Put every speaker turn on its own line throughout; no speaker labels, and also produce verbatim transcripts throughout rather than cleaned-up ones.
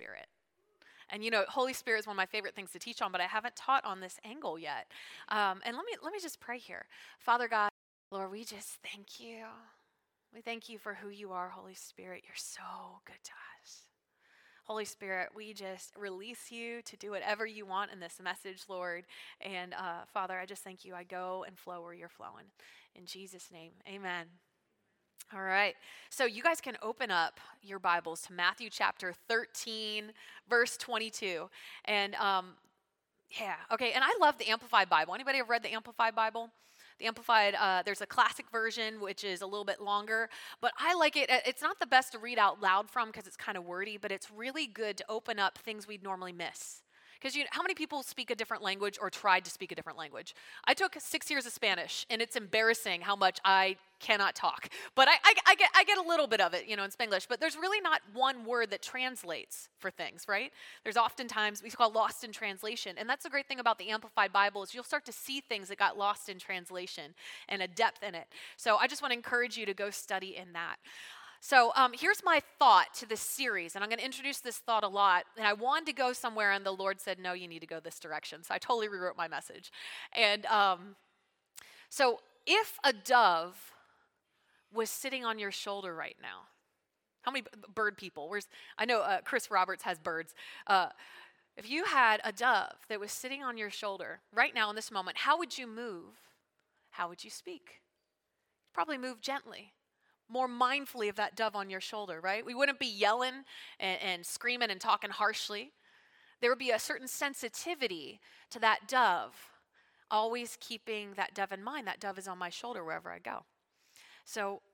Spirit. And you know, Holy Spirit is one of my favorite things to teach on, but I haven't taught on this angle yet. Um, and let me let me just pray here. Father God, Lord, we just thank you. We thank you for who you are, Holy Spirit. You're so good to us. Holy Spirit, we just release you to do whatever you want in this message, Lord. And uh, Father, I just thank you. I go and flow where you're flowing. In Jesus' name, amen. All right, so you guys can open up your Bibles to Matthew chapter thirteen, verse twenty-two. And um, yeah, okay, and I love the Amplified Bible. Anybody have read the Amplified Bible? The Amplified, uh, there's a classic version, which is a little bit longer, but I like it. It's not the best to read out loud from because it's kind of wordy, but it's really good to open up things we'd normally miss. Because you know, how many people speak a different language or tried to speak a different language? I took six years of Spanish, and it's embarrassing how much I cannot talk. But I, I, I, get, I get a little bit of it, you know, in Spanglish. But there's really not one word that translates for things, right? There's oftentimes, we call lost in translation. And that's the great thing about the Amplified Bible is you'll start to see things that got lost in translation and a depth in it. So I just want to encourage you to go study in that. So um, here's my thought to this series, and I'm going to introduce this thought a lot, and I wanted to go somewhere, and the Lord said, no, you need to go this direction, so I totally rewrote my message. And um, so if a dove was sitting on your shoulder right now, how many bird people? Where's I know uh, Chris Roberts has birds. Uh, if you had a dove that was sitting on your shoulder right now in this moment, how would you move? How would you speak? Probably move gently. More mindfully of that dove on your shoulder, right? We wouldn't be yelling and, and screaming and talking harshly. There would be a certain sensitivity to that dove, always keeping that dove in mind. That dove is on my shoulder wherever I go. So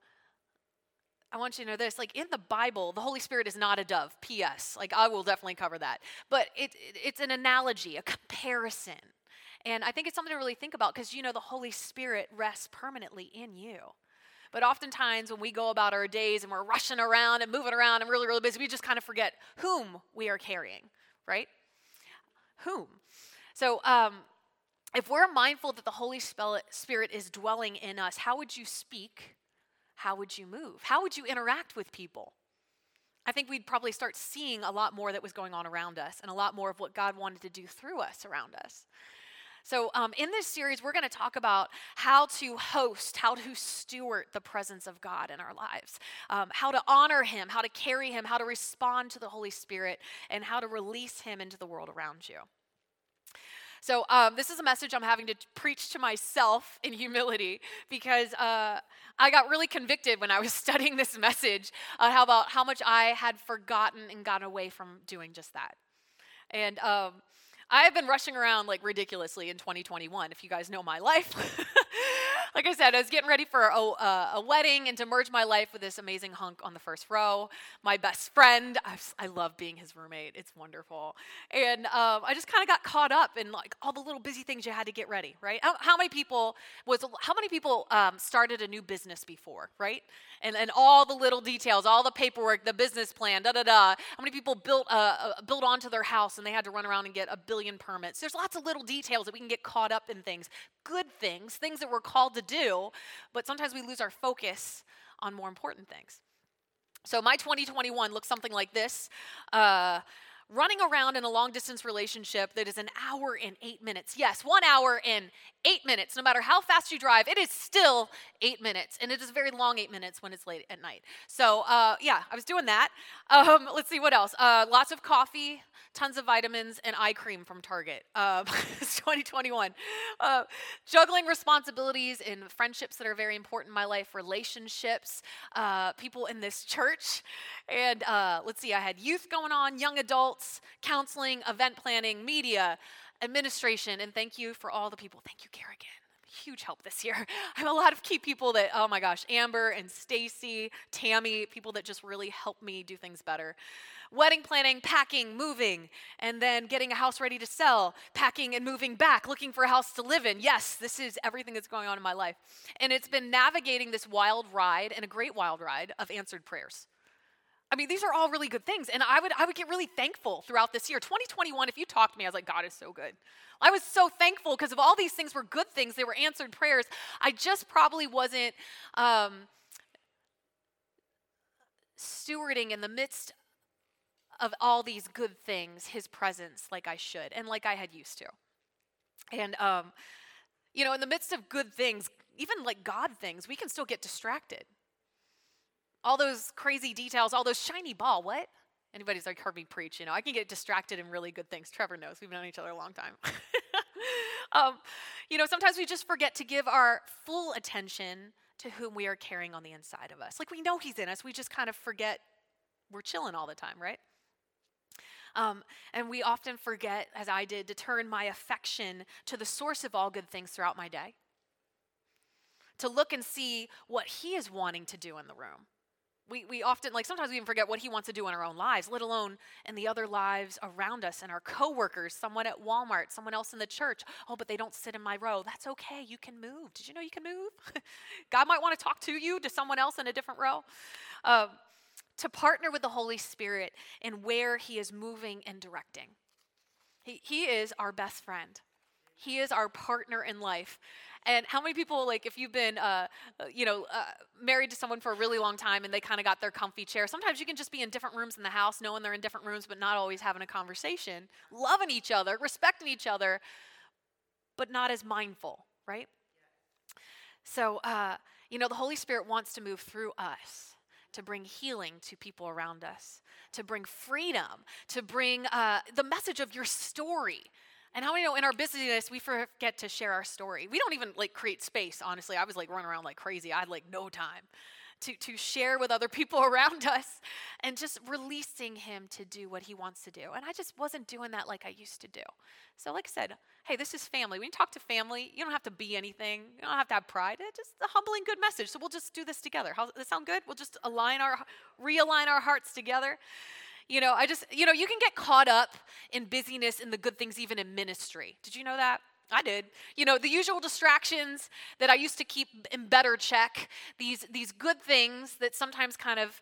I want you to know this, like in the Bible, the Holy Spirit is not a dove, P S Like I will definitely cover that. But it, it, it's an analogy, a comparison. And I think it's something to really think about because, you know, the Holy Spirit rests permanently in you. But oftentimes when we go about our days and we're rushing around and moving around and really, really busy, we just kind of forget whom we are carrying, right? Whom. So um, if we're mindful that the Holy Spirit is dwelling in us, how would you speak? How would you move? How would you interact with people? I think we'd probably start seeing a lot more that was going on around us and a lot more of what God wanted to do through us around us. So um, in this series, we're going to talk about how to host, how to steward the presence of God in our lives, um, how to honor him, how to carry him, how to respond to the Holy Spirit, and how to release him into the world around you. So um, this is a message I'm having to preach to myself in humility because uh, I got really convicted when I was studying this message uh, how about how much I had forgotten and gotten away from doing just that. And um, I've been rushing around like ridiculously in twenty twenty-one, if you guys know my life. Like I said, I was getting ready for a, a, a wedding and to merge my life with this amazing hunk on the first row. My best friend, I, I love being his roommate. It's wonderful. And um, I just kind of got caught up in like all the little busy things you had to get ready, right? How, how many people was how many people um, started a new business before, right? And and all the little details, all the paperwork, the business plan, da da da. How many people built uh, uh, built onto their house and they had to run around and get a billion permits? There's lots of little details that we can get caught up in things, good things, things that we're called to do, but sometimes we lose our focus on more important things. So my twenty twenty-one looks something like this. Uh, running around in a long-distance relationship that is an hour and eight minutes. Yes, one hour and eight minutes. No matter how fast you drive, it is still eight minutes. And it is a very long eight minutes when it's late at night. So, uh, yeah, I was doing that. Um, let's see, what else? Uh, lots of coffee, tons of vitamins, and eye cream from Target. Uh, it's twenty twenty-one. Uh, juggling responsibilities in friendships that are very important in my life, relationships, uh, people in this church. And uh, let's see, I had youth going on, young adults, counseling, event planning, media, administration, and thank you for all the people. Thank you, Kerrigan. Huge help this year. I have a lot of key people that, oh my gosh, Amber and Stacy, Tammy, people that just really help me do things better. Wedding planning, packing, moving, and then getting a house ready to sell, packing and moving back, looking for a house to live in. Yes, this is everything that's going on in my life. And it's been navigating this wild ride, and a great wild ride, of answered prayers. I mean, these are all really good things, and I would I would get really thankful throughout this year. twenty twenty-one, if you talked to me, I was like, God is so good. I was so thankful because of all these things were good things. They were answered prayers. I just probably wasn't um, stewarding in the midst of all these good things, his presence, like I should, and like I had used to. And, um, you know, in the midst of good things, even like God things, we can still get distracted. All those crazy details, all those shiny ball, what? Anybody's like heard me preach, you know, I can get distracted in really good things. Trevor knows, we've known each other a long time. um, you know, sometimes we just forget to give our full attention to whom we are carrying on the inside of us. Like we know he's in us, we just kind of forget we're chilling all the time, right? Um, and we often forget, as I did, to turn my affection to the source of all good things throughout my day. To look and see what he is wanting to do in the room. We we often, like sometimes we even forget what he wants to do in our own lives, let alone in the other lives around us and our coworkers, someone at Walmart, someone else in the church. Oh, but they don't sit in my row. That's okay. You can move. Did you know you can move? God might want to talk to you, to someone else in a different row. Um, to partner with the Holy Spirit in where he is moving and directing. He, he is our best friend. He is our partner in life. And how many people, like if you've been, uh, you know, uh, married to someone for a really long time and they kind of got their comfy chair, sometimes you can just be in different rooms in the house, knowing they're in different rooms, but not always having a conversation, loving each other, respecting each other, but not as mindful, right? So, uh, you know, the Holy Spirit wants to move through us to bring healing to people around us, to bring freedom, to bring uh, the message of your story. And how many know in our busyness, we forget to share our story. We don't even like create space, honestly. I was like running around like crazy. I had like no time to, to share with other people around us and just releasing him to do what he wants to do. And I just wasn't doing that like I used to do. So like I said, hey, this is family. When you talk to family, you don't have to be anything. You don't have to have pride. It's just a humbling good message. So we'll just do this together. How, does that sound good? We'll just align our, realign our hearts together. You know, I just, you know, you can get caught up in busyness and the good things even in ministry. Did you know that? I did. You know, the usual distractions that I used to keep in better check, these, these good things that sometimes kind of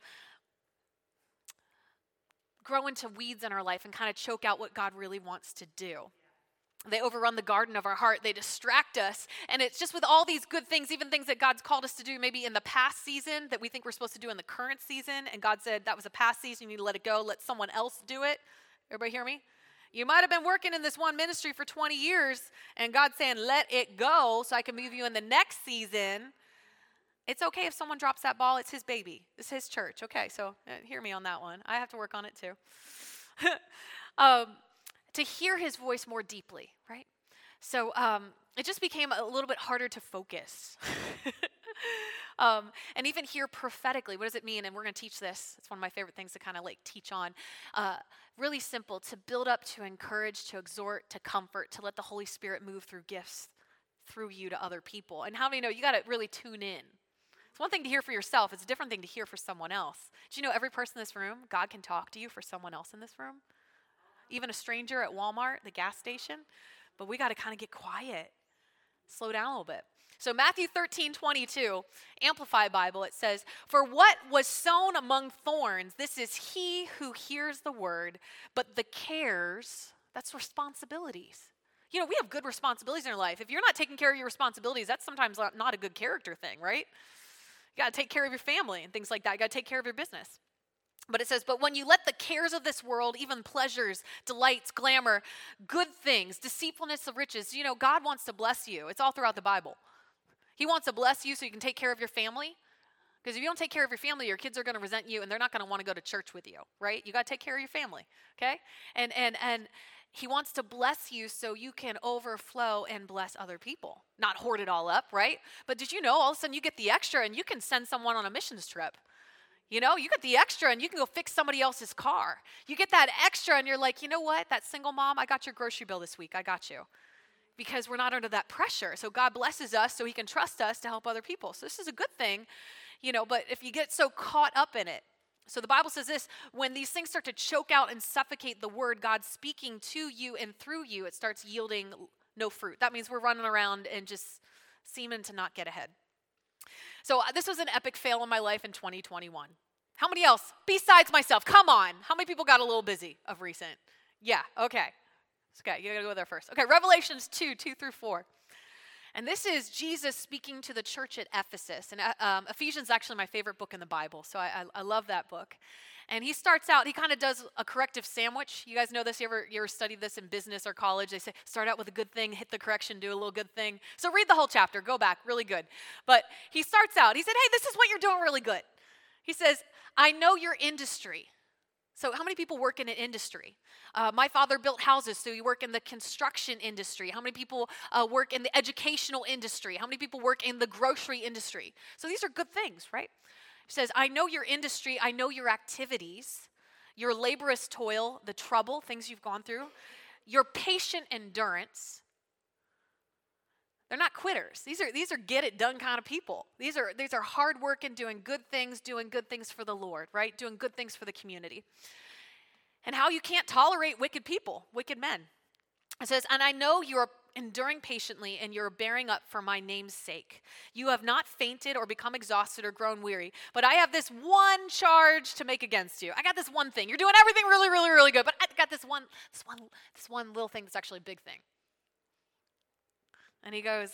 grow into weeds in our life and kind of choke out what God really wants to do. They overrun the garden of our heart. They distract us. And it's just with all these good things, even things that God's called us to do maybe in the past season that we think we're supposed to do in the current season. And God said, that was a past season. You need to let it go. Let someone else do it. Everybody hear me? You might have been working in this one ministry for twenty years, and God's saying, let it go so I can move you in the next season. It's okay if someone drops that ball. It's his baby. It's his church. Okay, so uh, hear me on that one. I have to work on it too. um, to hear his voice more deeply, right? So um, it just became a little bit harder to focus. um, and even hear prophetically, what does it mean? And we're going to teach this. It's one of my favorite things to kind of like teach on. Uh, really simple, to build up, to encourage, to exhort, to comfort, to let the Holy Spirit move through gifts through you to other people. And how many know you got to really tune in? It's one thing to hear for yourself. It's a different thing to hear for someone else. Do you know every person in this room, God can talk to you for someone else in this room? Even a stranger at Walmart, the gas station. But we got to kind of get quiet, slow down a little bit. So Matthew thirteen twenty-two, Amplified Bible, it says, for what was sown among thorns, this is he who hears the word, but the cares, that's responsibilities. You know, we have good responsibilities in our life. If you're not taking care of your responsibilities, that's sometimes not a good character thing, right? You got to take care of your family and things like that. You got to take care of your business. But it says, but when you let the cares of this world, even pleasures, delights, glamour, good things, deceitfulness of riches, you know, God wants to bless you. It's all throughout the Bible. He wants to bless you so you can take care of your family. Because if you don't take care of your family, your kids are going to resent you and they're not going to want to go to church with you, right? You got to take care of your family, okay? And and and he wants to bless you so you can overflow and bless other people. Not hoard it all up, right? But did you know all of a sudden you get the extra and you can send someone on a missions trip? You know, you get the extra and you can go fix somebody else's car. You get that extra and you're like, you know what? That single mom, I got your grocery bill this week. I got you. Because we're not under that pressure. So God blesses us so he can trust us to help other people. So this is a good thing, you know, but if you get so caught up in it. So the Bible says this, when these things start to choke out and suffocate the word God speaking to you and through you, it starts yielding no fruit. That means we're running around and just seeming to not get ahead. So uh, this was an epic fail in my life in twenty twenty-one. How many else? Besides myself, come on. How many people got a little busy of recent? Yeah, okay. Okay, you gotta go there first. Okay, Revelations two, two through four. And this is Jesus speaking to the church at Ephesus. And um, Ephesians is actually my favorite book in the Bible, so I, I, I love that book. And he starts out, he kind of does a corrective sandwich. You guys know this? You ever, you ever studied this in business or college? They say, start out with a good thing, hit the correction, do a little good thing. So read the whole chapter, go back, really good. But he starts out, he said, hey, this is what you're doing really good. He says, I know your industry. So how many people work in an industry? Uh, my father built houses, so you work in the construction industry. How many people uh, work in the educational industry? How many people work in the grocery industry? So these are good things, right? He says, I know your industry, I know your activities, your laborious toil, the trouble, things you've gone through, your patient endurance. They're not quitters. These are these are get it done kind of people. These are these are hard working, doing good things, doing good things for the Lord, right? Doing good things for the community. And how you can't tolerate wicked people, wicked men. It says, and I know you are enduring patiently and you're bearing up for my name's sake. You have not fainted or become exhausted or grown weary, but I have this one charge to make against you. I got this one thing. You're doing everything really, really, really good, but I got this one, this one, this one little thing that's actually a big thing. And he goes,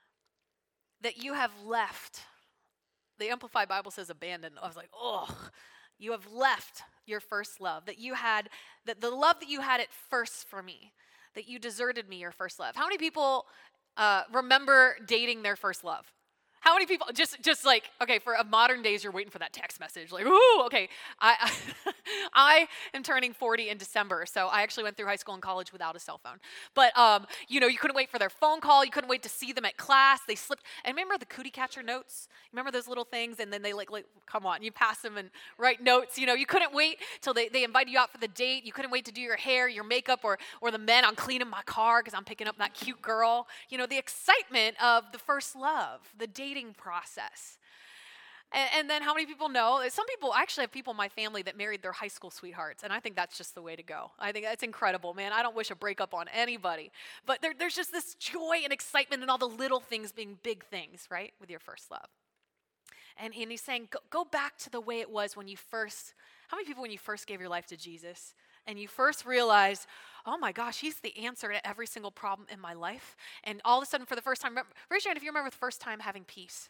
that you have left. The Amplified Bible says abandoned. I was like, oh, you have left your first love. That you had, that the love that you had at first for me, that you deserted me your first love. How many people uh, remember dating their first love? How many people, just just like, okay, for a modern days, you're waiting for that text message. Like, ooh, okay. I, I, I am turning forty in December, so I actually went through high school and college without a cell phone. But, um, you know, you couldn't wait for their phone call. You couldn't wait to see them at class. They slipped. And remember the cootie catcher notes? Remember those little things? And then they like, like come on, you pass them and write notes. You know, you couldn't wait till they, they invited you out for the date. You couldn't wait to do your hair, your makeup, or, or the men, I'm cleaning my car because I'm picking up that cute girl. You know, the excitement of the first love, the dating process. And, and then how many people know? Some people, I actually have people in my family that married their high school sweethearts, and I think that's just the way to go. I think that's incredible, man. I don't wish a breakup on anybody. But there, there's just this joy and excitement and all the little things being big things, right, with your first love. And, and he's saying, go, go back to the way it was when you first, how many people when you first gave your life to Jesus, and you first realized, oh my gosh, he's the answer to every single problem in my life. And all of a sudden, for the first time, remember, raise your hand if you remember the first time having peace.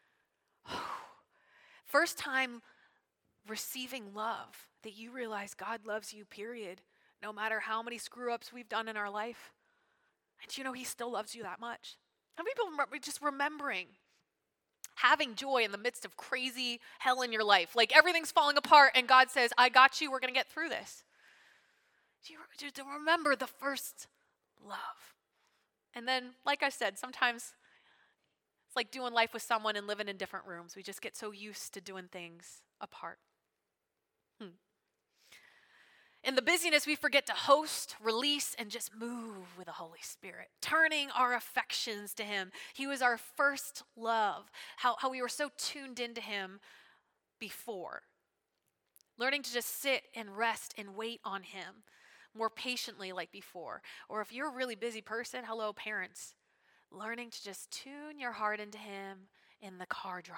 First time receiving love, that you realize God loves you, period. No matter how many screw-ups we've done in our life. And you know he still loves you that much. How many people remember just remembering having joy in the midst of crazy hell in your life? Like everything's falling apart and God says, I got you, we're going to get through this. Do you, do you remember the first love? And then, like I said, sometimes it's like doing life with someone and living in different rooms. We just get so used to doing things apart. Hmm. In the busyness, we forget to host, release, and just move with the Holy Spirit, turning our affections to him. He was our first love, how, how we were so tuned into him before. Learning to just sit and rest and wait on him more patiently like before. Or if you're a really busy person, hello parents, learning to just tune your heart into him in the car drive.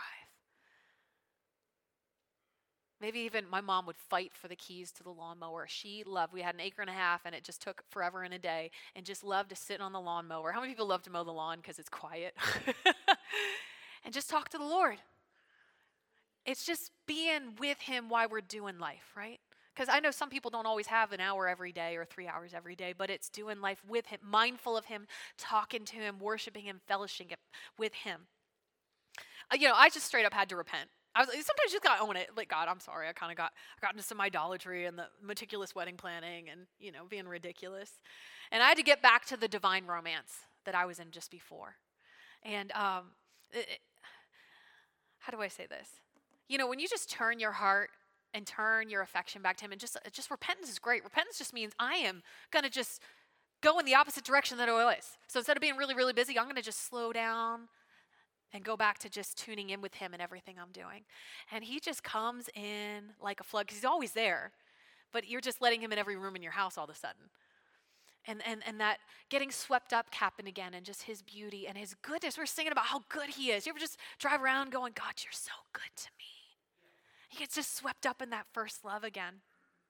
Maybe even my mom would fight for the keys to the lawnmower. She loved, we had an acre and a half and it just took forever and a day, and just loved to sit on the lawnmower. How many people love to mow the lawn because it's quiet? And just talk to the Lord. It's just being with him while we're doing life, right? Because I know some people don't always have an hour every day or three hours every day, but it's doing life with him, mindful of him, talking to him, worshiping him, fellowshipping with him. Uh, you know, I just straight up had to repent. I was, sometimes you just gotta own it. Like, God, I'm sorry. I kind of got I got into some idolatry and the meticulous wedding planning and, you know, being ridiculous. And I had to get back to the divine romance that I was in just before. And um, it, it, how do I say this? You know, when you just turn your heart and turn your affection back to him, and just just repentance is great. Repentance just means I am going to just go in the opposite direction that I was. So instead of being really, really busy, I'm going to just slow down and go back to just tuning in with him and everything I'm doing. And he just comes in like a flood, because he's always there, but you're just letting him in every room in your house all of a sudden. And, and, and that getting swept up happened again, and just his beauty and his goodness. We're singing about how good he is. You ever just drive around going, God, you're so good to me. He gets just swept up in that first love again.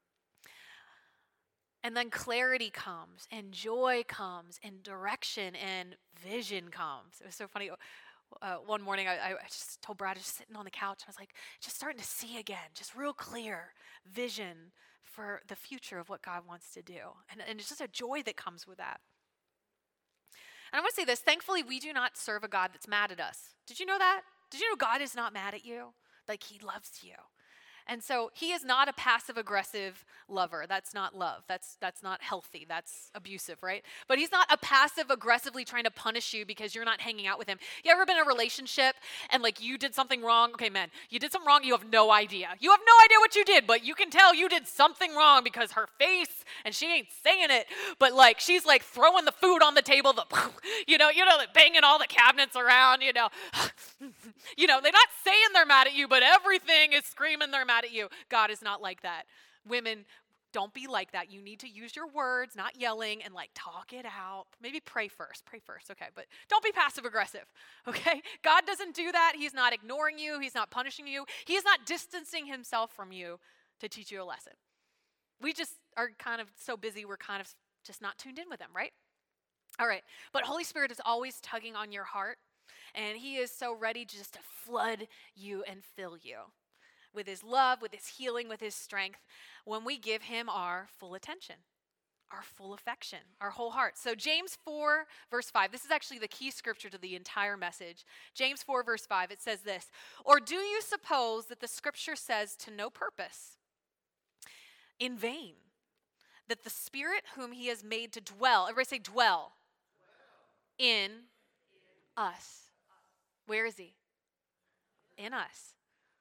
And then clarity comes, and joy comes, and direction and vision comes. It was so funny. uh, one morning I, I just told Brad, just sitting on the couch, I was like, just starting to see again, just real clear vision for the future of what God wants to do. And, and it's just a joy that comes with that. And I want to say this, thankfully we do not serve a God that's mad at us. Did you know that? Did you know God is not mad at you? Like he loves you. And so he is not a passive-aggressive lover. That's not love. That's that's not healthy. That's abusive, right? But he's not a passive-aggressively trying to punish you because you're not hanging out with him. You ever been in a relationship and like you did something wrong? Okay, man, you did something wrong. You have no idea. You have no idea what you did, but you can tell you did something wrong because her face, and she ain't saying it, but like she's like throwing the food on the table, the you know, you know, like banging all the cabinets around, you know. You know, they're not saying they're mad at you, but everything is screaming they're mad at you. God is not like that. Women, don't be like that. You need to use your words, not yelling, and like talk it out. Maybe pray first. Pray first, okay? But don't be passive aggressive, okay? God doesn't do that. He's not ignoring you. He's not punishing you. He's not distancing himself from you to teach you a lesson. We just are kind of so busy, we're kind of just not tuned in with him, right? All right, but Holy Spirit is always tugging on your heart, and he is so ready just to flood you and fill you with his love, with his healing, with his strength, when we give him our full attention, our full affection, our whole heart. So James four, verse five, this is actually the key scripture to the entire message. James four, verse five, it says this, "Or do you suppose that the scripture says to no purpose, in vain, that the Spirit whom he has made to dwell," everybody say dwell, dwell. in us. Where is he? In us.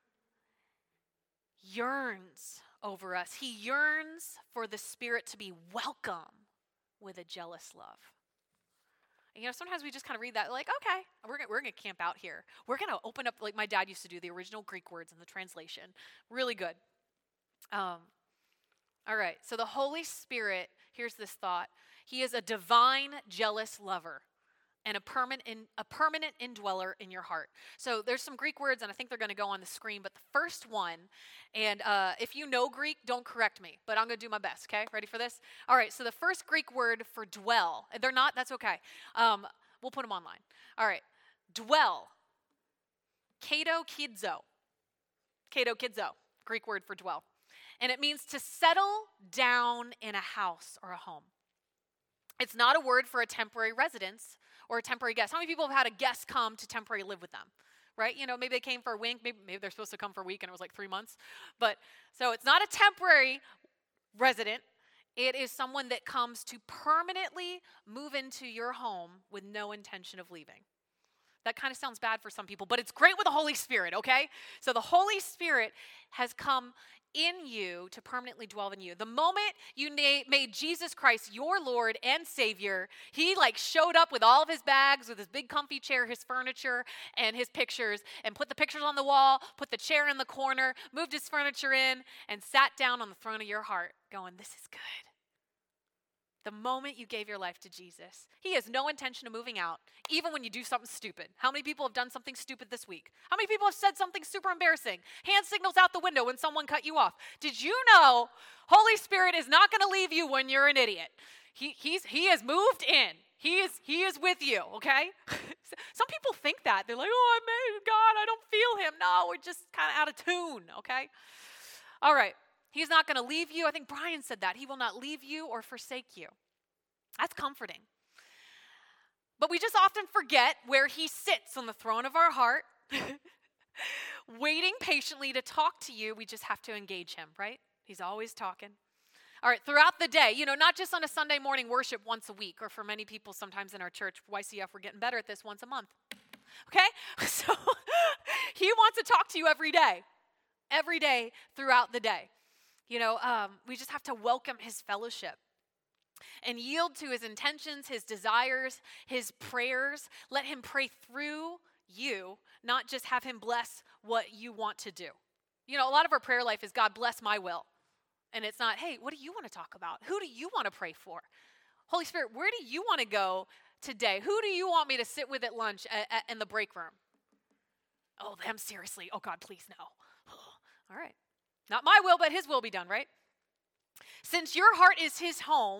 Yearns over us. He yearns for the Spirit to be welcome with a jealous love. And, you know, sometimes we just kind of read that like, okay, we're gonna, we're going to camp out here. We're going to open up, like my dad used to do, the original Greek words in the translation. Really good. Um, all right, so the Holy Spirit, here's this thought. He is a divine, jealous lover and a permanent in, a permanent indweller in your heart. So there's some Greek words, and I think they're going to go on the screen, but the first one, and uh, if you know Greek, don't correct me, but I'm going to do my best, okay? Ready for this? All right, so the first Greek word for dwell, they're not, that's okay. Um, we'll put them online. All right, dwell, kato kidzo, kato kidzo, Greek word for dwell. And it means to settle down in a house or a home. It's not a word for a temporary residence or a temporary guest. How many people have had a guest come to temporarily live with them? Right? You know, maybe they came for a week, maybe, maybe they're supposed to come for a week and it was like three months. But so it's not a temporary resident. It is someone that comes to permanently move into your home with no intention of leaving. That kind of sounds bad for some people, but it's great with the Holy Spirit, okay? So the Holy Spirit has come in you to permanently dwell in you. The moment you na- made Jesus Christ your Lord and Savior, he like showed up with all of his bags, with his big comfy chair, his furniture, and his pictures, and put the pictures on the wall, put the chair in the corner, moved his furniture in, and sat down on the throne of your heart going, this is good. The moment you gave your life to Jesus, he has no intention of moving out, even when you do something stupid. How many people have done something stupid this week? How many people have said something super embarrassing? Hand signals out the window when someone cut you off. Did you know Holy Spirit is not going to leave you when you're an idiot? He, he's, he has moved in. He is, he is with you, okay? Some people think that. They're like, oh, I made God, I don't feel him. No, we're just kind of out of tune, okay? All right. He's not going to leave you. I think Brian said that. He will not leave you or forsake you. That's comforting. But we just often forget where he sits on the throne of our heart, waiting patiently to talk to you. We just have to engage him, right? He's always talking. All right, throughout the day, you know, not just on a Sunday morning worship once a week, or for many people sometimes in our church, Y C F, we're getting better at this once a month. Okay? So he wants to talk to you every day, every day throughout the day. You know, um, we just have to welcome his fellowship and yield to his intentions, his desires, his prayers. Let him pray through you, not just have him bless what you want to do. You know, a lot of our prayer life is, God, bless my will. And it's not, hey, what do you want to talk about? Who do you want to pray for? Holy Spirit, where do you want to go today? Who do you want me to sit with at lunch at, at, in the break room? Oh, them, seriously. Oh, God, please, no. All right. Not my will, but his will be done, right? Since your heart is his home,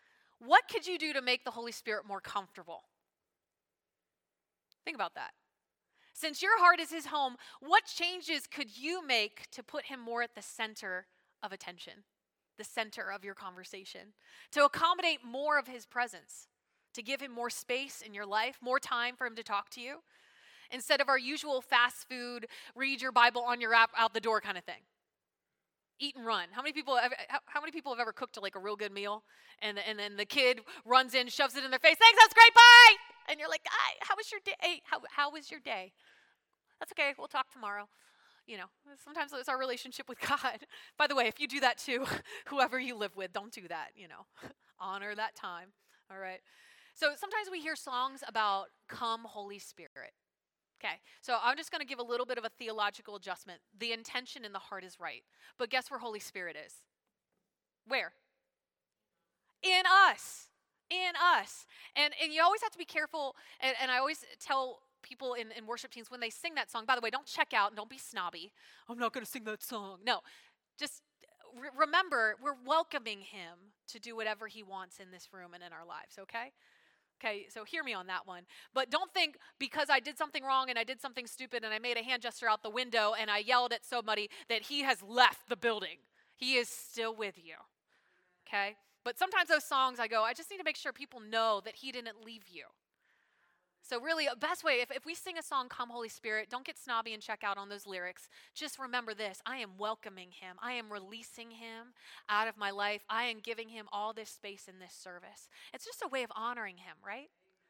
what could you do to make the Holy Spirit more comfortable? Think about that. Since your heart is his home, what changes could you make to put him more at the center of attention, the center of your conversation, to accommodate more of his presence, to give him more space in your life, more time for him to talk to you, instead of our usual fast food, read your Bible on your app, out the door kind of thing? Eat and run. How many people have, how many people have ever cooked like a real good meal, and, and then the kid runs in, shoves it in their face, thanks, that's great, bye! And you're like, how was your day? How, how was your day? That's okay, we'll talk tomorrow. You know, sometimes it's our relationship with God. By the way, if you do that too, whoever you live with, don't do that, you know. Honor that time, all right? So sometimes we hear songs about come Holy Spirit. Okay, so I'm just going to give a little bit of a theological adjustment. The intention in the heart is right. But guess where Holy Spirit is? Where? In us. In us. And and you always have to be careful, and, and I always tell people in, in worship teams when they sing that song, by the way, don't check out and don't be snobby. I'm not going to sing that song. No, just re- remember, we're welcoming him to do whatever he wants in this room and in our lives, okay? Okay, so hear me on that one. But don't think because I did something wrong and I did something stupid and I made a hand gesture out the window and I yelled at somebody that he has left the building. He is still with you, okay? But sometimes those songs I go, I just need to make sure people know that he didn't leave you. So really, the best way, if, if we sing a song, Come Holy Spirit, don't get snobby and check out on those lyrics. Just remember this, I am welcoming him. I am releasing him out of my life. I am giving him all this space in this service. It's just a way of honoring him, right?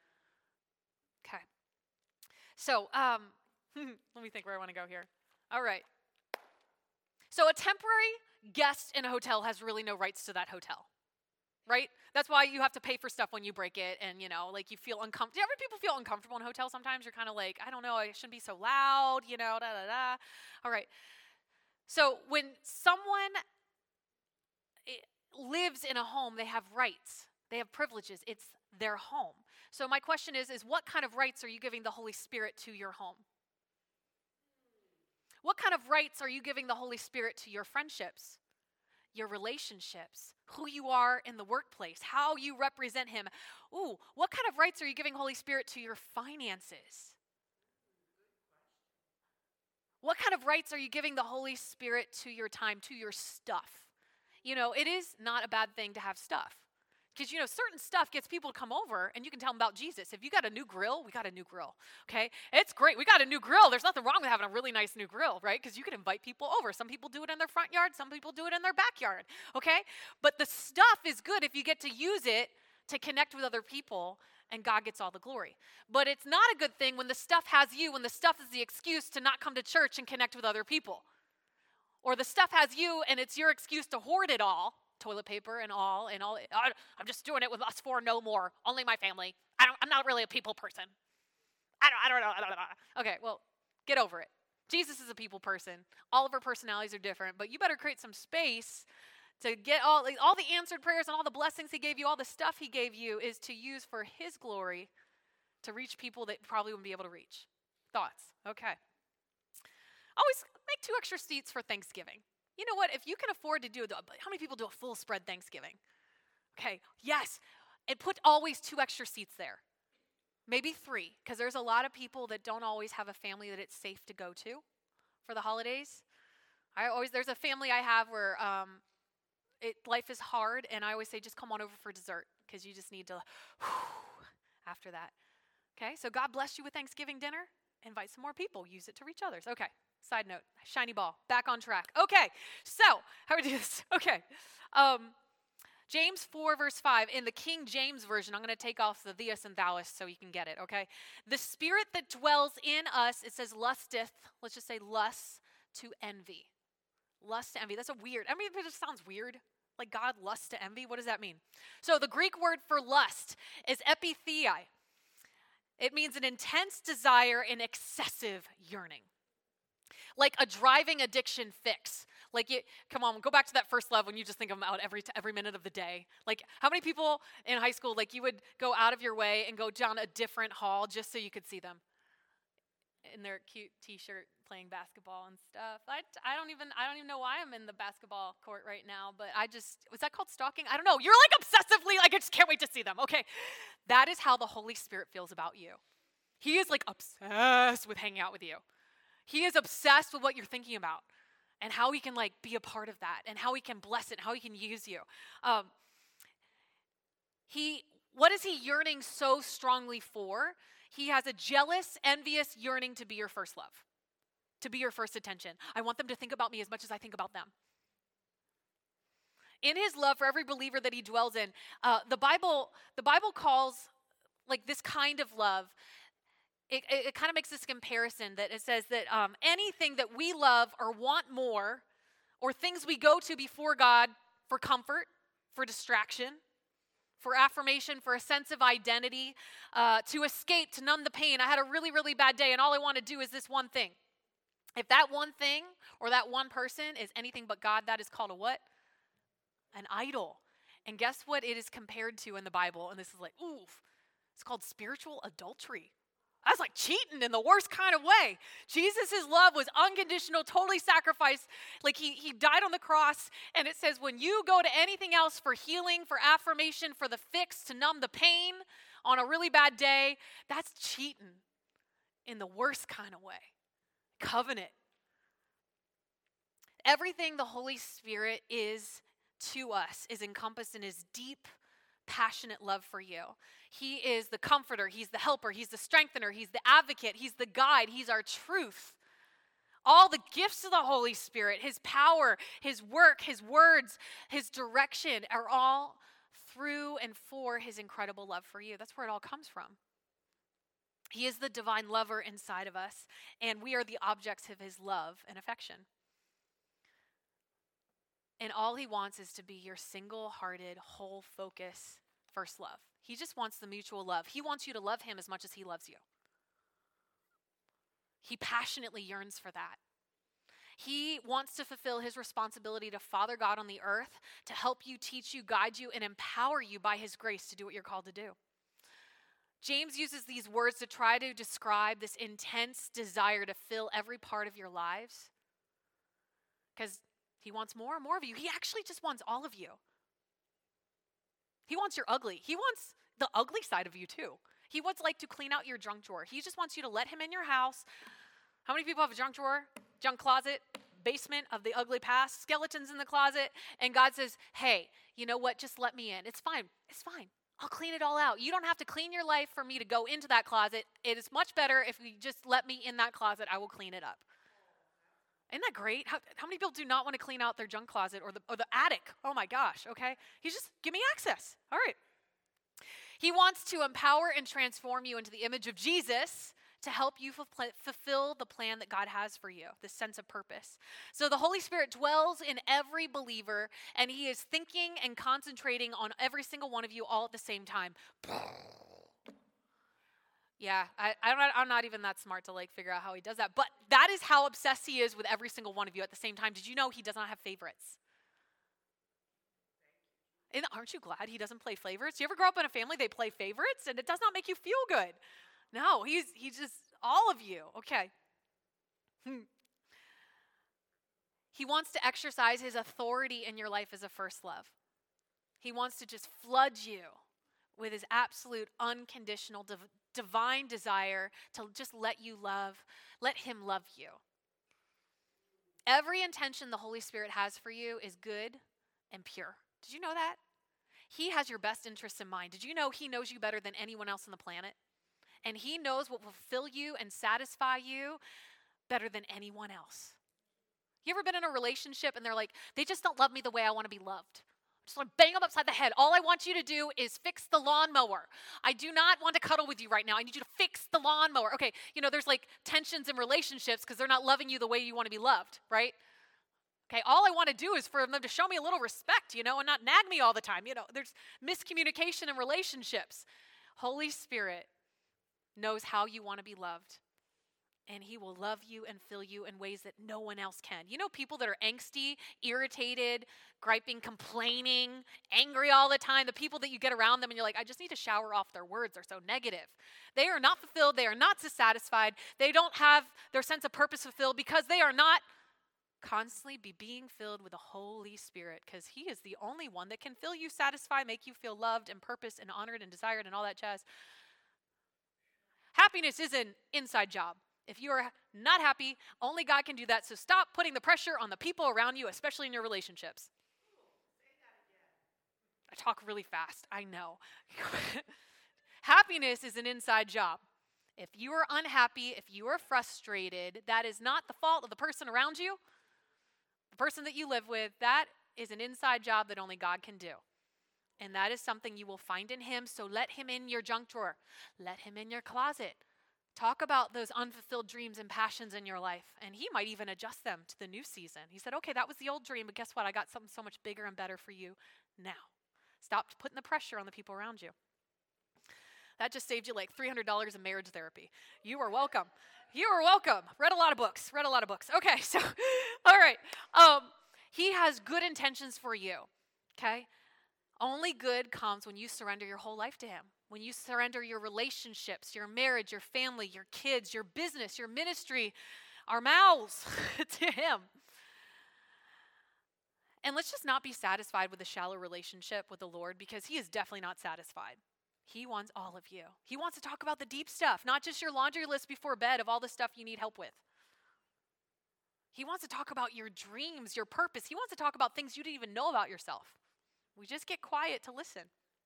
Okay. So, um, let me think where I want to go here. All right. So a temporary guest in a hotel has really no rights to that hotel. Right? That's why you have to pay for stuff when you break it, and, you know, like you feel uncomfortable. Do you ever people feel uncomfortable in hotels sometimes? You're kind of like, I don't know, I shouldn't be so loud, you know, da, da, da. All right. So when someone lives in a home, they have rights. They have privileges. It's their home. So my question is, is what kind of rights are you giving the Holy Spirit to your home? What kind of rights are you giving the Holy Spirit to your friendships? Your relationships, who you are in the workplace, how you represent him. Ooh, what kind of rights are you giving Holy Spirit to your finances? What kind of rights are you giving the Holy Spirit to your time, to your stuff? You know, it is not a bad thing to have stuff. Because, you know, certain stuff gets people to come over and you can tell them about Jesus. If you got a new grill, we got a new grill, okay? It's great. We got a new grill. There's nothing wrong with having a really nice new grill, right? Because you can invite people over. Some people do it in their front yard. Some people do it in their backyard, okay? But the stuff is good if you get to use it to connect with other people, and God gets all the glory. But it's not a good thing when the stuff has you, when the stuff is the excuse to not come to church and connect with other people. Or the stuff has you and it's your excuse to hoard it all. Toilet paper and all, and all. I'm just doing it with us four, no more. Only my family. I don't, I'm not really a people person. I don't, I don't know. I don't know. Okay, well, get over it. Jesus is a people person. All of our personalities are different, but you better create some space to get all, like, all the answered prayers and all the blessings he gave you, all the stuff he gave you is to use for his glory to reach people that probably wouldn't be able to reach. Thoughts? Okay. Always make two extra seats for Thanksgiving. You know what? If you can afford to do it, how many people do a full spread Thanksgiving? Okay, yes. And put always two extra seats there. Maybe three, because there's a lot of people that don't always have a family that it's safe to go to for the holidays. I always, there's a family I have where um, it life is hard, and I always say, just come on over for dessert, because you just need to, whew, after that. Okay, so God bless you with Thanksgiving dinner. Invite some more people. Use it to reach others. Okay. Side note, shiny ball, back on track. Okay, so how do we do this? Okay, um, James four verse five, in the King James Version, I'm going to take off the theus and thous so you can get it, okay? The spirit that dwells in us, it says lusteth, let's just say lusts to envy. Lust to envy, that's a weird, I mean, it just sounds weird. Like God lusts to envy, what does that mean? So the Greek word for lust is epithei. It means an intense desire and excessive yearning. Like a driving addiction fix. Like, you, come on, go back to that first love when you just think of them out every t- every minute of the day. Like, how many people in high school, like, you would go out of your way and go down a different hall just so you could see them in their cute T-shirt playing basketball and stuff? I, I don't even I don't even know why I'm in the basketball court right now, but I just, was that called stalking? I don't know. You're like obsessively, like, I just can't wait to see them. Okay, that is how the Holy Spirit feels about you. He is like obsessed with hanging out with you. He is obsessed with what you're thinking about and how he can like be a part of that and how he can bless it and how he can use you. Um, he, what is he yearning so strongly for? He has a jealous, envious yearning to be your first love, to be your first attention. I want them to think about me as much as I think about them. In his love for every believer that he dwells in, uh, the Bible, the Bible calls like this kind of love, it, it, it kind of makes this comparison that it says that um, anything that we love or want more, or things we go to before God for comfort, for distraction, for affirmation, for a sense of identity, uh, to escape, to numb the pain. I had a really, really bad day and all I want to do is this one thing. If that one thing or that one person is anything but God, that is called a what? An idol. And guess what it is compared to in the Bible? And this is like, oof, it's called spiritual adultery. That's like cheating in the worst kind of way. Jesus' love was unconditional, totally sacrificed. Like he, he died on the cross. And it says when you go to anything else for healing, for affirmation, for the fix, to numb the pain on a really bad day, that's cheating in the worst kind of way. Covenant. Everything the Holy Spirit is to us is encompassed in his deep, passionate love for you. He is the comforter, he's the helper, he's the strengthener, he's the advocate, he's the guide, he's our truth. All the gifts of the Holy Spirit, his power, his work, his words, his direction are all through and for his incredible love for you. That's where it all comes from. He is the divine lover inside of us, and we are the objects of his love and affection. And all he wants is to be your single-hearted, whole focus first love. He just wants the mutual love. He wants you to love him as much as he loves you. He passionately yearns for that. He wants to fulfill his responsibility to Father God on the earth, to help you, teach you, guide you, and empower you by his grace to do what you're called to do. James uses these words to try to describe this intense desire to fill every part of your lives. Because he wants more and more of you. He actually just wants all of you. He wants your ugly. He wants the ugly side of you too. He wants like to clean out your junk drawer. He just wants you to let him in your house. How many people have a junk drawer, junk closet, basement of the ugly past, skeletons in the closet? And God says, hey, you know what? Just let me in. It's fine. It's fine. I'll clean it all out. You don't have to clean your life for me to go into that closet. It is much better if you just let me in that closet. I will clean it up. Isn't that great? How, how many people do not want to clean out their junk closet or the, or the attic? Oh my gosh, okay? He's just, give me access. All right. He wants to empower and transform you into the image of Jesus to help you fulfill the plan that God has for you, this sense of purpose. So the Holy Spirit dwells in every believer, and he is thinking and concentrating on every single one of you all at the same time. Yeah, I, I'm, not, I'm not even that smart to like figure out how he does that. But that is how obsessed he is with every single one of you at the same time. Did you know he does not have favorites? And aren't you glad he doesn't play favorites? You ever grow up in a family, they play favorites, and it does not make you feel good. No, he's he's just all of you. Okay. Hmm. He wants to exercise his authority in your life as a first love. He wants to just flood you with his absolute unconditional div- divine desire to just let you love, let him love you. Every intention the Holy Spirit has for you is good and pure. Did you know that? He has your best interests in mind. Did you know he knows you better than anyone else on the planet? And he knows what will fill you and satisfy you better than anyone else. You ever been in a relationship and they're like, they just don't love me the way I want to be loved? I just want to bang them upside the head. All I want you to do is fix the lawnmower. I do not want to cuddle with you right now. I need you to fix the lawnmower. Okay, you know, there's like tensions in relationships because they're not loving you the way you want to be loved, right? Okay, all I want to do is for them to show me a little respect, you know, and not nag me all the time. You know, there's miscommunication in relationships. Holy Spirit knows how you want to be loved. And he will love you and fill you in ways that no one else can. You know, people that are angsty, irritated, griping, complaining, angry all the time, the people that you get around them and you're like, I just need to shower off their words. They're so negative. They are not fulfilled. They are not satisfied. They don't have their sense of purpose fulfilled because they are not constantly be being filled with the Holy Spirit, because he is the only one that can fill you, satisfy, make you feel loved and purpose and honored and desired and all that jazz. Happiness is an inside job. If you are not happy, only God can do that. So stop putting the pressure on the people around you, especially in your relationships. I talk really fast, I know. Happiness is an inside job. If you are unhappy, if you are frustrated, that is not the fault of the person around you, the person that you live with. That is an inside job that only God can do. And that is something you will find in him. So let him in your junk drawer. Let him in your closet. Talk about those unfulfilled dreams and passions in your life. And he might even adjust them to the new season. He said, okay, that was the old dream, but guess what? I got something so much bigger and better for you now. Stop putting the pressure on the people around you. That just saved you like three hundred dollars in marriage therapy. You are welcome. You are welcome. Read a lot of books. Read a lot of books. Okay, so, all right. Um, he has good intentions for you, okay? Only good comes when you surrender your whole life to him. When you surrender your relationships, your marriage, your family, your kids, your business, your ministry, our mouths to him. And let's just not be satisfied with a shallow relationship with the Lord, because he is definitely not satisfied. He wants all of you. He wants to talk about the deep stuff, not just your laundry list before bed of all the stuff you need help with. He wants to talk about your dreams, your purpose. He wants to talk about things you didn't even know about yourself. We just get quiet to listen.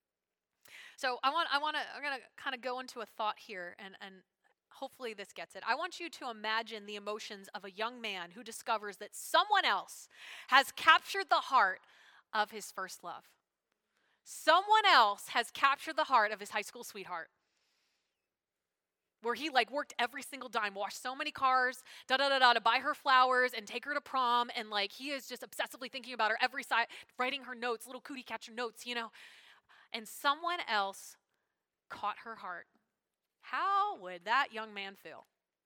So I want, I want to, I'm going to kind of go into a thought here, and, and hopefully this gets it. I want you to imagine the emotions of a young man who discovers that someone else has captured the heart of his first love. Someone else has captured the heart of his high school sweetheart, where he like worked every single dime, washed so many cars, da da da da, to buy her flowers and take her to prom, and like he is just obsessively thinking about her every side, writing her notes, little cootie catcher notes, you know. And someone else caught her heart. How would that young man feel?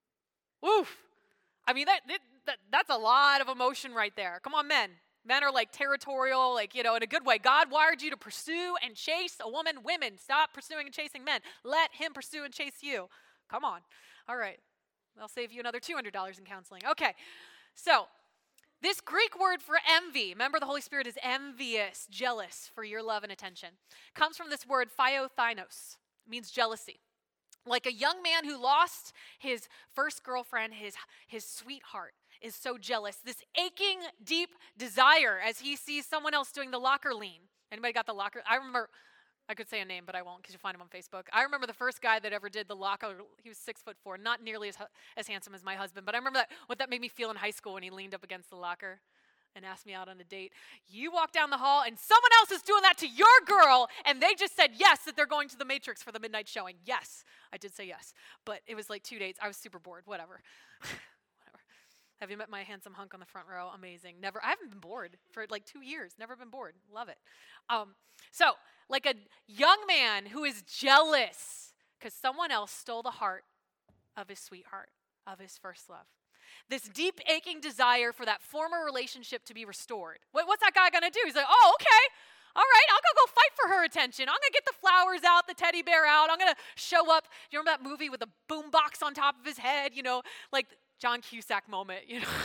Oof! I mean, that, that that's a lot of emotion right there. Come on, men. Men are like territorial, like, you know, in a good way. God wired you to pursue and chase a woman. Women, stop pursuing and chasing men. Let him pursue and chase you. Come on. All right. I'll save you another two hundred dollars in counseling. Okay. So this Greek word for envy, remember the Holy Spirit is envious, jealous for your love and attention, comes from this word phiothainos, means jealousy. Like a young man who lost his first girlfriend, his, his sweetheart, is so jealous. This aching, deep desire as he sees someone else doing the locker lean. Anybody got the locker? I remember, I could say a name, but I won't because you'll find him on Facebook. I remember the first guy that ever did the locker. He was six foot four, not nearly as, as handsome as my husband, but I remember that, what that made me feel in high school when he leaned up against the locker and asked me out on a date. You walk down the hall and someone else is doing that to your girl, and they just said yes, that they're going to the Matrix for the midnight showing. Yes, I did say yes, but it was like two dates. I was super bored, whatever. Whatever. Have you met my handsome hunk on the front row? Amazing. Never, I haven't been bored for like two years. Never been bored. Love it. Um, so, like a young man who is jealous because someone else stole the heart of his sweetheart, of his first love. This deep aching desire for that former relationship to be restored. What, what's that guy going to do? He's like, oh, okay. All right, I'm going to go fight for her attention. I'm going to get the flowers out, the teddy bear out. I'm going to show up. You remember that movie with the boom box on top of his head? You know, like John Cusack moment. You know,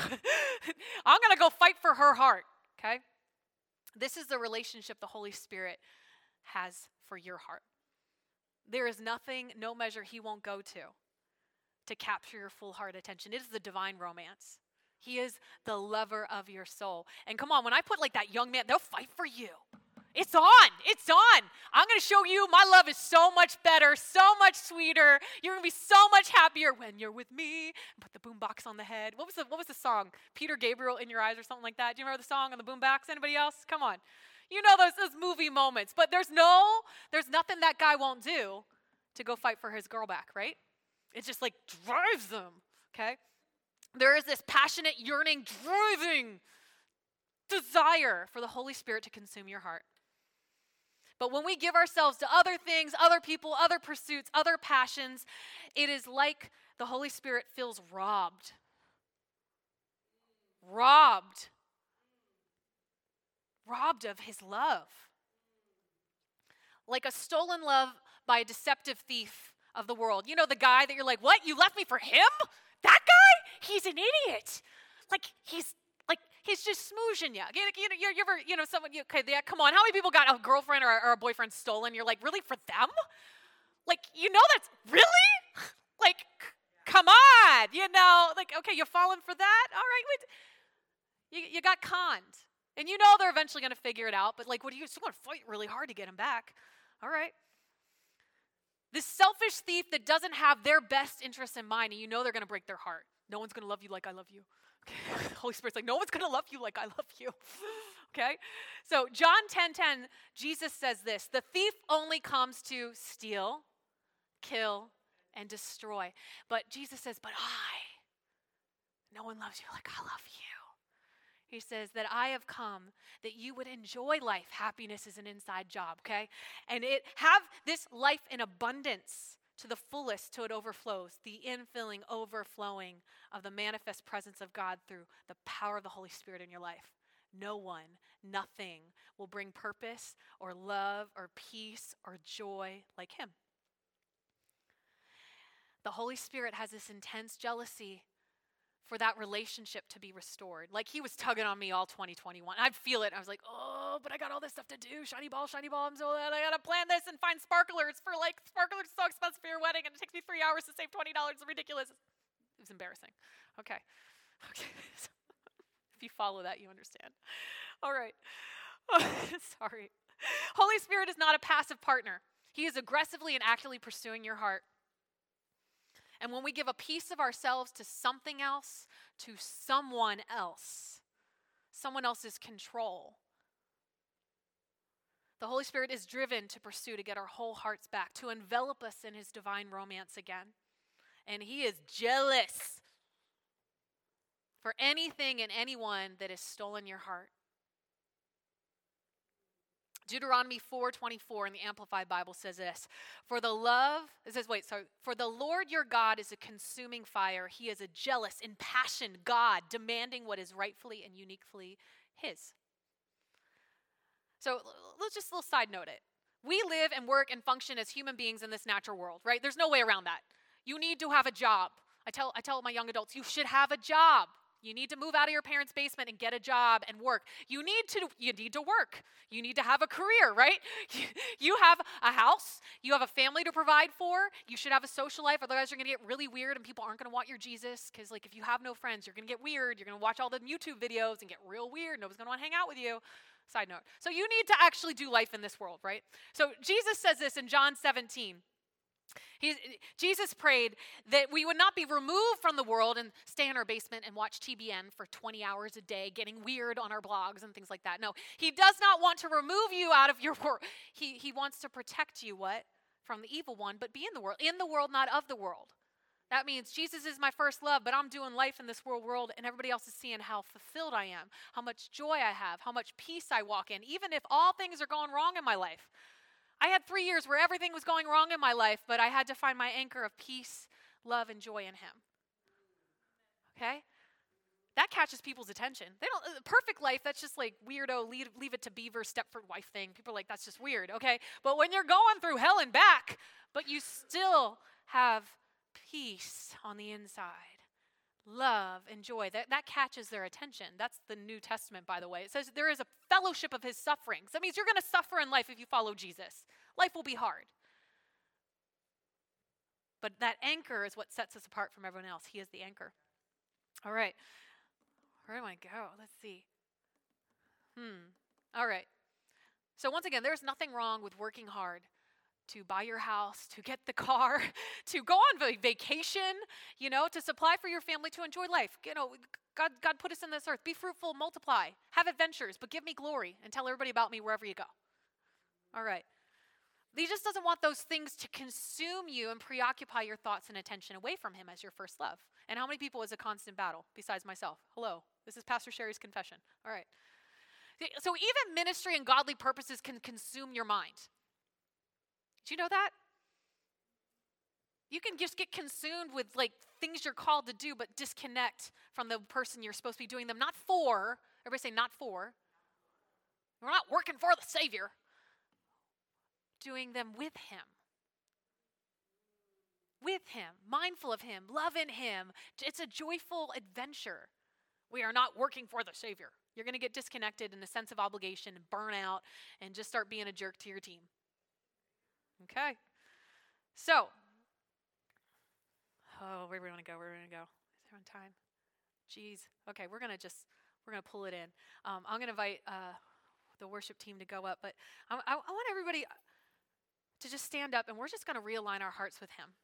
I'm going to go fight for her heart, okay? This is the relationship the Holy Spirit has for your heart. There is nothing, no measure he won't go to to capture your full heart attention. It is the divine romance. He is the lover of your soul. And come on, when I put like that young man, they'll fight for you. It's on. It's on. I'm going to show you my love is so much better, so much sweeter. You're going to be so much happier when you're with me. Put the boombox on the head. What was the what was the song? Peter Gabriel in Your Eyes or something like that. Do you remember the song on the boombox? Anybody else? Come on. You know those those movie moments. But there's no there's nothing that guy won't do to go fight for his girl back, right? It just like drives them, okay? There is this passionate, yearning, driving desire for the Holy Spirit to consume your heart. But when we give ourselves to other things, other people, other pursuits, other passions, it is like the Holy Spirit feels robbed. Robbed. Robbed of his love. Like a stolen love by a deceptive thief of the world. You know, the guy that you're like, what? You left me for him? That guy? He's an idiot. Like, he's like, he's just smooching you. You, you, you, you ever, you know, someone, you, okay, yeah, come on. How many people got a girlfriend or, or a boyfriend stolen? You're like, really, for them? Like, you know that's, really? Like, c- come on, you know, like, okay, you're falling for that? All right, wait. You, you got conned. And you know they're eventually going to figure it out, but like, what do you, still going to fight really hard to get them back. All right. This selfish thief that doesn't have their best interests in mind, and you know they're going to break their heart. No one's going to love you like I love you. Okay? Holy Spirit's like, no one's going to love you like I love you. Okay? So John ten ten, Jesus says this, the thief only comes to steal, kill, and destroy. But Jesus says, but I, no one loves you like I love you. He says that I have come that you would enjoy life. Happiness is an inside job, okay? And it have this life in abundance to the fullest till it overflows. The infilling, overflowing of the manifest presence of God through the power of the Holy Spirit in your life. No one, nothing will bring purpose or love or peace or joy like him. The Holy Spirit has this intense jealousy for that relationship to be restored. Like he was tugging on me all twenty twenty-one. I'd feel it. I was like, oh, but I got all this stuff to do. Shiny ball, shiny ball. I'm so I gotta plan this and find sparklers for like, sparklers are so expensive for your wedding and it takes me three hours to save twenty dollars. It's ridiculous. It was embarrassing. Okay. Okay. If you follow that, you understand. All right. Oh, sorry. Holy Spirit is not a passive partner. He is aggressively and actively pursuing your heart. And when we give a piece of ourselves to something else, to someone else, someone else's control, the Holy Spirit is driven to pursue, to get our whole hearts back, to envelop us in his divine romance again. And he is jealous for anything and anyone that has stolen your heart. Deuteronomy four twenty-four in the Amplified Bible says this, for the love, it says, wait, sorry, for the Lord your God is a consuming fire. He is a jealous, impassioned God, demanding what is rightfully and uniquely his. So let's just a little side note it. We live and work and function as human beings in this natural world, right? There's no way around that. You need to have a job. I tell, I tell my young adults, you should have a job. You need to move out of your parents' basement and get a job and work. You need to, you need to work. You need to have a career, right? You have a house. You have a family to provide for. You should have a social life. Otherwise, you're going to get really weird and people aren't going to want your Jesus because, like, if you have no friends, you're going to get weird. You're going to watch all the YouTube videos and get real weird. Nobody's going to want to hang out with you. Side note. So you need to actually do life in this world, right? So Jesus says this in John seventeen. He, Jesus prayed that we would not be removed from the world and stay in our basement and watch T B N for twenty hours a day, getting weird on our blogs and things like that. No, he does not want to remove you out of your world. He, he wants to protect you, what? From the evil one, but be in the world. In the world, not of the world. That means Jesus is my first love, but I'm doing life in this world world and everybody else is seeing how fulfilled I am, how much joy I have, how much peace I walk in, even if all things are going wrong in my life. I had three years where everything was going wrong in my life, but I had to find my anchor of peace, love, and joy in him. Okay? That catches people's attention. They don't, uh, perfect life, that's just like weirdo, leave, leave it to Beaver, Stepford wife thing. People are like, that's just weird, okay? But when you're going through hell and back, but you still have peace on the inside, love and joy, that, that catches their attention. That's the New Testament, by the way. It says there is a fellowship of his sufferings. That means you're going to suffer in life if you follow Jesus. Life will be hard. But that anchor is what sets us apart from everyone else. He is the anchor. All right. Where do I go? Let's see. Hmm. All right. So once again, there's nothing wrong with working hard to buy your house, to get the car, to go on vacation, you know, to supply for your family, to enjoy life. You know, God, God put us in this earth. Be fruitful, multiply, have adventures, but give me glory and tell everybody about me wherever you go. All right. He just doesn't want those things to consume you and preoccupy your thoughts and attention away from him as your first love. And how many people is a constant battle besides myself? Hello, this is Pastor Sherry's confession. All right. So even ministry and godly purposes can consume your mind. Do you know that? You can just get consumed with like things you're called to do, but disconnect from the person you're supposed to be doing them. Not for, everybody say not for. We're not working for the Savior. Doing them with him. With him, mindful of him, loving him. It's a joyful adventure. We are not working for the Savior. You're going to get disconnected in a sense of obligation and burn out and just start being a jerk to your team. Okay. So, Oh, where do we want to go? Where do we want to go? Is there on time? Jeez. Okay, we're going to just, we're going to pull it in. Um, I'm going to invite uh, the worship team to go up, but I, I, I want everybody to just stand up, and we're just going to realign our hearts with him.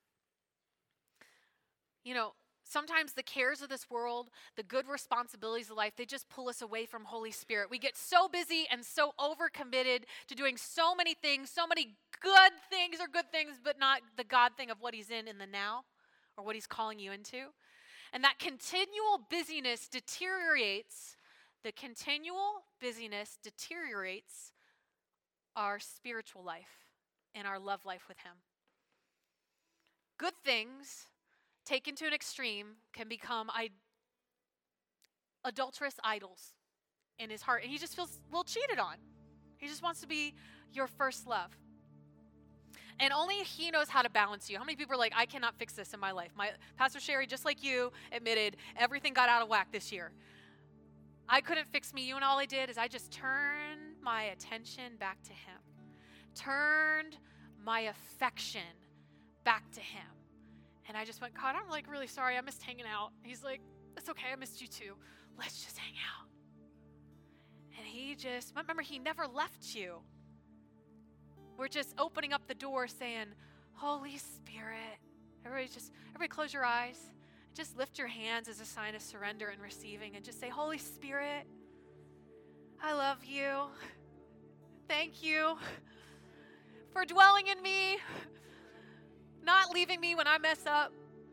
You know, sometimes the cares of this world, the good responsibilities of life, they just pull us away from Holy Spirit. We get so busy and so overcommitted to doing so many things, so many good things or good things, but not the God thing of what he's in in the now or what he's calling you into. And that continual busyness deteriorates, the continual busyness deteriorates our spiritual life and our love life with him. Good things taken to an extreme can become I- adulterous idols in his heart. And he just feels a little cheated on. He just wants to be your first love. And only he knows how to balance you. How many people are like, I cannot fix this in my life? My Pastor Sherry, just like you, admitted everything got out of whack this year. I couldn't fix me. You and all I did is I just turned my attention back to him. Turned my affection back to him. And I just went, God, I'm like really sorry. I missed hanging out. He's like, it's okay. I missed you too. Let's just hang out. And he just, remember, he never left you. We're just opening up the door saying, Holy Spirit. Everybody just, everybody close your eyes. Just lift your hands as a sign of surrender and receiving and just say, Holy Spirit, I love you. Thank you for dwelling in me, not leaving me when I mess up.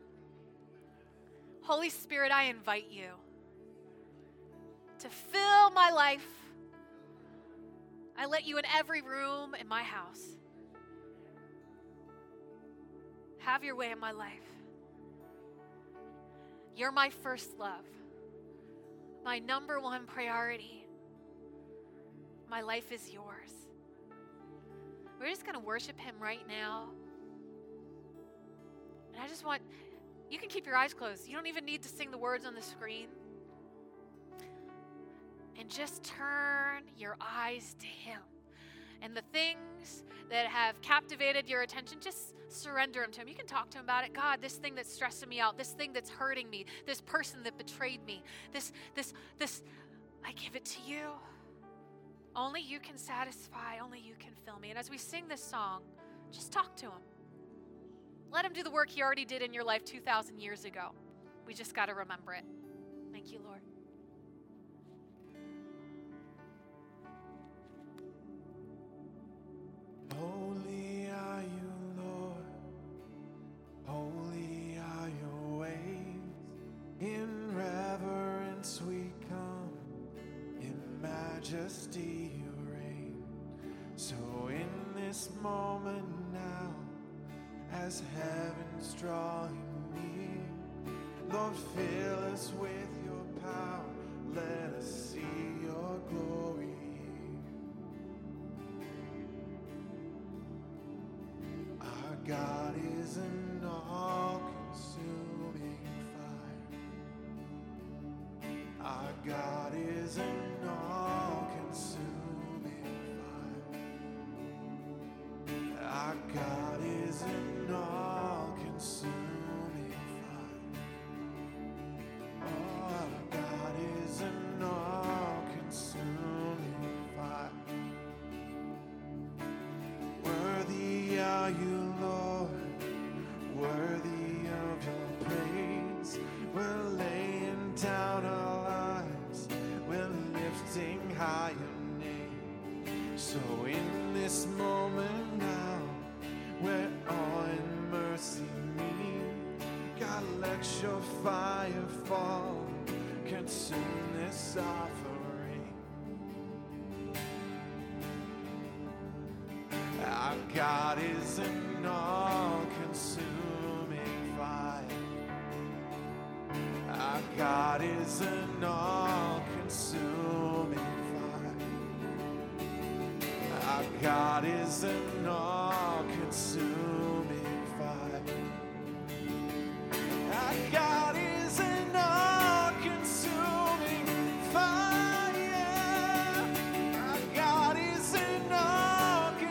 Holy Spirit, I invite you to fill my life. I let you in every room in my house. Have your way in my life. You're my first love, my number one priority. My life is yours. We're just going to worship him right now. And I just want, you can keep your eyes closed. You don't even need to sing the words on the screen. And just turn your eyes to him. And the things that have captivated your attention, just surrender them to him. You can talk to him about it. God, this thing that's stressing me out, this thing that's hurting me, this person that betrayed me, this, this, this, I give it to you. Only you can satisfy, only you can fill me. And as we sing this song, just talk to him. Let him do the work he already did in your life two thousand years ago. We just got to remember it. Thank you, Lord.
Holy are you, Lord. Holy are your ways. In reverence we come. In majesty you reign. So in this moment now, as heaven's drawing near, Lord, fill us with your power. Let us see your glory. Our God is an all-consuming fire. Our God is an all-consuming fire. Our God is an all-consuming fire. Oh, our God is an all-consuming fire. Worthy are you, Lord, worthy of your praise. We're laying down our lives, we're lifting high your name. So in this moment now, where awe and mercy meet, God, let your fire fall, consume this offering. Our God is an all-consuming fire. Our God is an all-consuming fire. Our God is an all-consuming fire. Our God is an all-consuming fire. Our God is an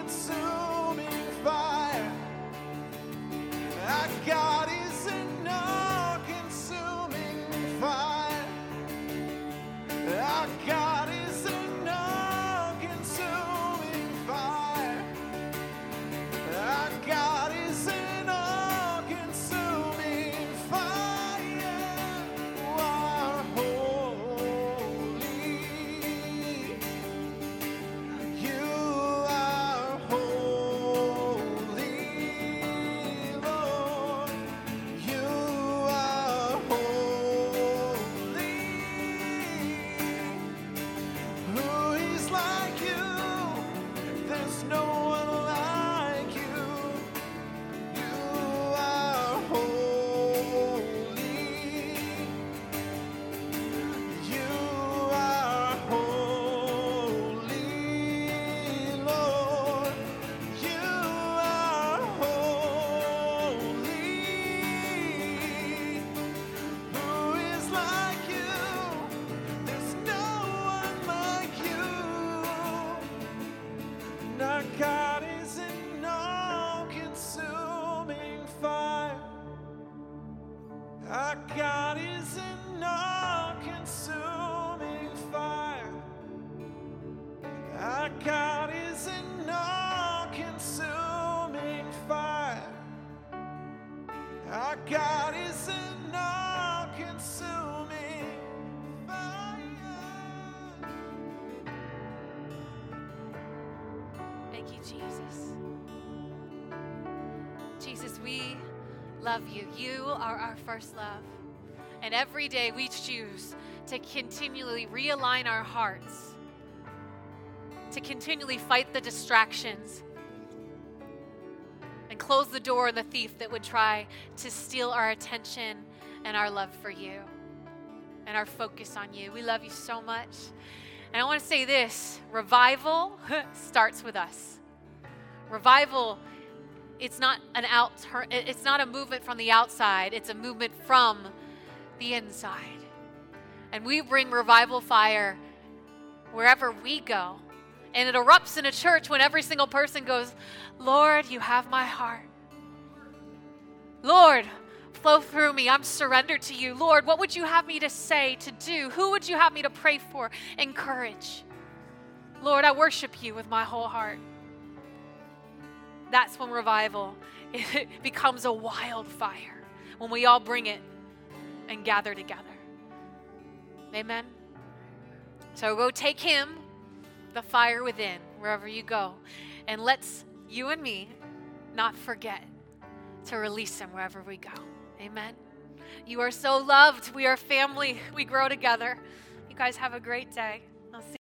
all-consuming fire. Our God is an all God is an all-consuming fire.
Thank you, Jesus. Jesus, we love you. You are our first love. And every day we choose to continually realign our hearts, to continually fight the distractions and close the door on the thief that would try to steal our attention and our love for you and our focus on you. We love you so much. And I want to say this, revival starts with us. Revival, it's not an out, it's not a movement from the outside, it's a movement from the inside. And we bring revival fire wherever we go. And it erupts in a church when every single person goes, Lord, you have my heart. Lord, flow through me. I'm surrendered to you. Lord, what would you have me to say, to do? Who would you have me to pray for? Encourage. Lord, I worship you with my whole heart. That's when revival it becomes a wildfire, when we all bring it and gather together. Amen. So go take him, the fire within, wherever you go. And let's, you and me, not forget to release him wherever we go. Amen. You are so loved. We are family. We grow together. You guys have a great day. I'll see